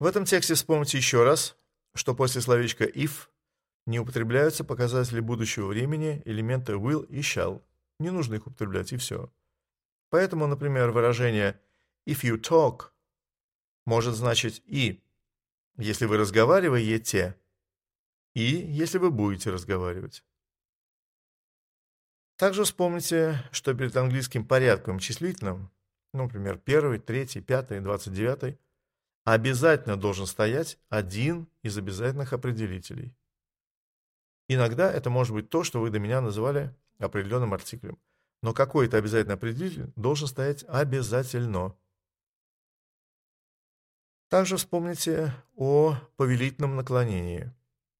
В этом тексте вспомните еще раз, что после словечка if не употребляются показатели будущего времени, элементы will и shall. Не нужно их употреблять, и все. Поэтому, например, выражение if you talk может значить и если вы разговариваете, и если вы будете разговаривать. Также вспомните, что перед английским порядковым числительным, например, 1, 3, 5, 29, обязательно должен стоять один из обязательных определителей. Иногда это может быть то, что вы до меня называли определенным артиклем, но какой-то обязательный определитель должен стоять обязательно. Также вспомните о повелительном наклонении.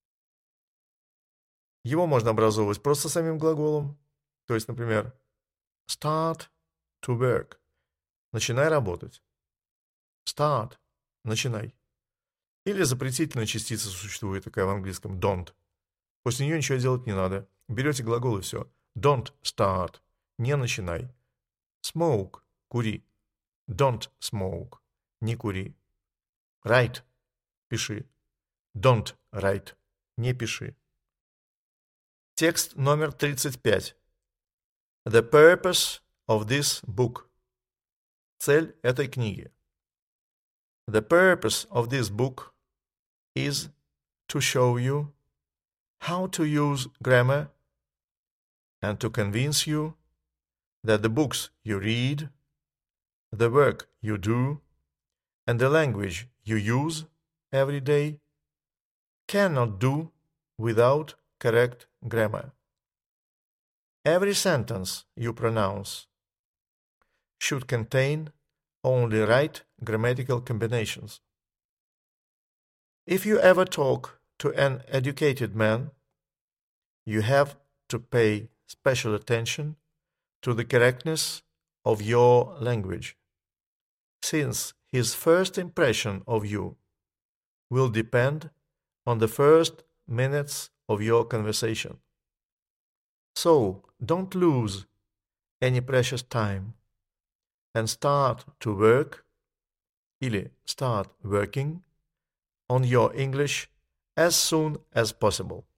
Его можно образовывать просто самим глаголом, то есть, например, start to work – начинай работать. Start – начинай. Или запретительная частица существует такая в английском don't. После нее ничего делать не надо. Берете глагол и все. Don't start – не начинай. Smoke – кури. Don't smoke – не кури. Write – пиши. Don't write – не пиши. Текст номер 35. The purpose of this book. Цель этой книги. The purpose of this book is to show you how to use grammar and to convince you that the books you read, the work you do, and the language you use every day cannot do without correct grammar. Every sentence you pronounce should contain only right grammatical combinations. If you ever talk to an educated man, you have to pay special attention to the correctness of your language, since his first impression of you will depend on the first minutes of your conversation. So, don't lose any precious time and start to work или start working on your English as soon as possible.